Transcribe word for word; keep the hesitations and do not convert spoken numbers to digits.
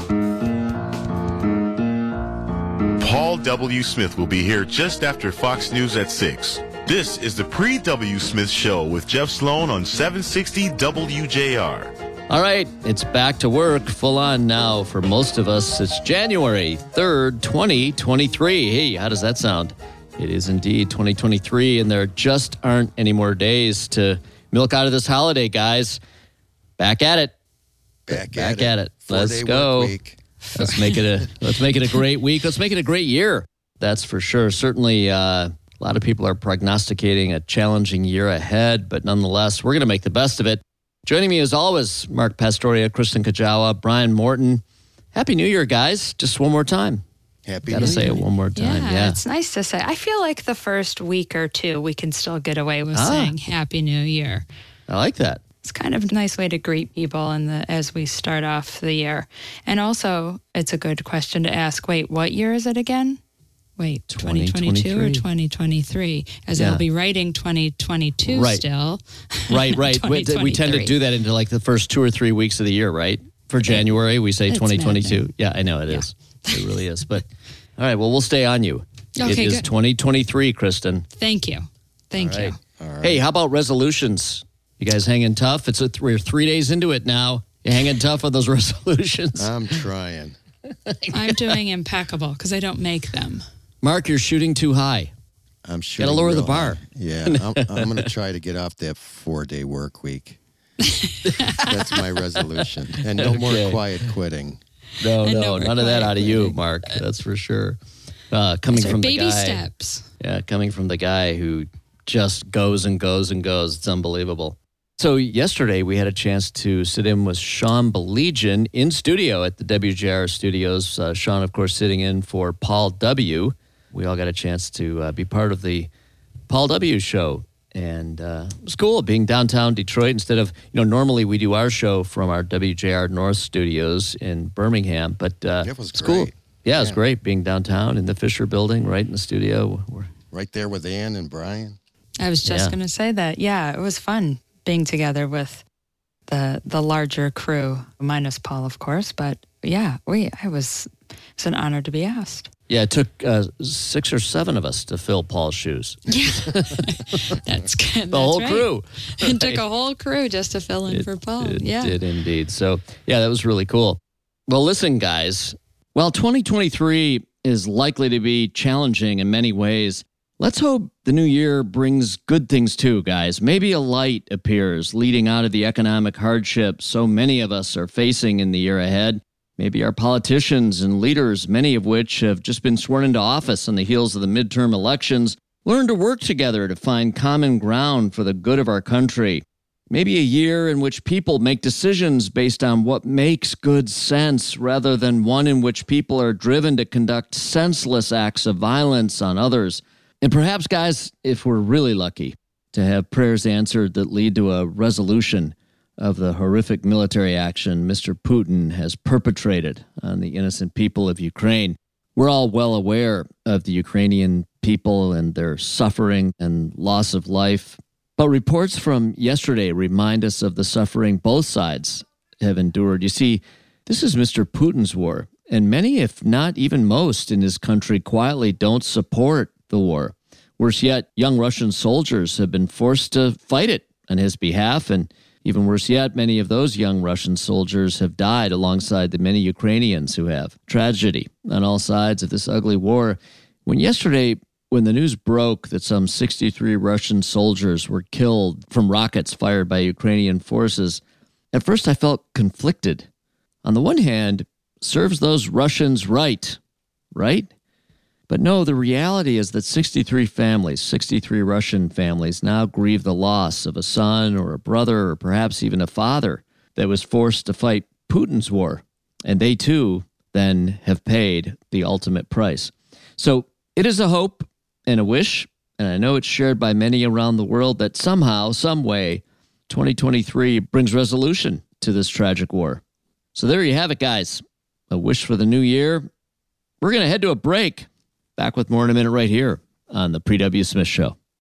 Paul W. Smith will be here just after Fox News at six. This is the Pre-W. Smith Show with Jeff Sloan on seven sixty W J R. All right, it's back to work, full on now for most of us. It's January third, twenty twenty-three. Hey, how does that sound? It is indeed twenty twenty-three, and there just aren't any more days to milk out of this holiday, guys. Back at it. Back, back at, at it. it. Let's go. Week. Let's make it a let's make it a great week. Let's make it a great year. That's for sure. Certainly, uh, a lot of people are prognosticating a challenging year ahead, but nonetheless, we're going to make the best of it. Joining me as always, Mark Pastoria, Kristen Kajawa, Brian Morton. Happy New Year, guys! Just one more time. Happy Gotta New say Year. it one more time. Yeah, Yeah, it's nice to say. I feel like the first week or two, we can still get away with Ah. saying Happy New Year. I like that. It's kind of a nice way to greet people in the as we start off the year. And also, it's a good question to ask, wait, what year is it again? Wait, twenty twenty-two or twenty twenty-three? As Yeah. I'll be writing twenty twenty-two Right. still. Right, right. we, we tend to twenty twenty-three. do that into like the first two or three weeks of the year, right? For January, we say It's twenty twenty-two. maddening. Yeah, I know it Yeah. is. It really is. But all right, well, we'll stay on you. Okay, it is good. twenty twenty-three, Kristen. Thank you. Thank All right. you. All right. Hey, how about resolutions? You guys hanging tough? It's a, we're three days into it now. You hanging tough on those resolutions? I'm trying. I'm doing impeccable because I don't make them. Mark, you're shooting too high. I'm shooting lower the real bar. high. Yeah, I'm, I'm going to try to get off that four-day work week. That's my resolution. And no more Okay. quiet quitting. No, And no, no more none of that quiet out of you, quitting. Mark. That's for sure. Uh, coming These are from the baby guy. steps. Yeah, coming from the guy who just goes and goes and goes. It's unbelievable. So yesterday we had a chance to sit in with Sean Baligian in studio at the W J R studios. Uh, Sean, of course, sitting in for Paul W. We all got a chance to uh, be part of the Paul W. show. And uh, it was cool being downtown Detroit instead of, you know, normally we do our show from our W J R North studios in Birmingham. But uh, It was it's cool. great. Yeah, it was Yeah. great being downtown in the Fisher building, right in the studio. We're, Right there with Ann and Brian. I was just Yeah. going to say that. Yeah, it was fun being together with the the larger crew, minus Paul, of course. But yeah, we I was it's an honor to be asked. Yeah, it took uh, six or seven of us to fill Paul's shoes. Yeah, that's good. The whole crew. It took a whole crew just to fill in for Paul. It yeah, did indeed. So, yeah, that was really cool. Well, listen, guys, while twenty twenty-three is likely to be challenging in many ways, let's hope the new year brings good things too, guys. Maybe a light appears leading out of the economic hardship so many of us are facing in the year ahead. Maybe our politicians and leaders, many of which have just been sworn into office on the heels of the midterm elections, learn to work together to find common ground for the good of our country. Maybe a year in which people make decisions based on what makes good sense rather than one in which people are driven to conduct senseless acts of violence on others. And perhaps, guys, if we're really lucky, to have prayers answered that lead to a resolution of the horrific military action Mister Putin has perpetrated on the innocent people of Ukraine. We're all well aware of the Ukrainian people and their suffering and loss of life. But reports from yesterday remind us of the suffering both sides have endured. You see, this is Mister Putin's war, and many, if not even most, in his country quietly don't support the war. Worse yet, young Russian soldiers have been forced to fight it on his behalf, and even worse yet, many of those young Russian soldiers have died alongside the many Ukrainians who have. Tragedy on all sides of this ugly war. When yesterday, when the news broke that some sixty-three Russian soldiers were killed from rockets fired by Ukrainian forces, at first I felt conflicted. On the one hand, serves those Russians right, right? But no, the reality is that sixty-three families, sixty-three Russian families, now grieve the loss of a son or a brother or perhaps even a father that was forced to fight Putin's war. And they too then have paid the ultimate price. So it is a hope and a wish, and I know it's shared by many around the world, that somehow, some way, twenty twenty-three brings resolution to this tragic war. So there you have it, guys. A wish for the new year. We're going to head to a break. Back with more in a minute right here on the Pre-W. Smith Show.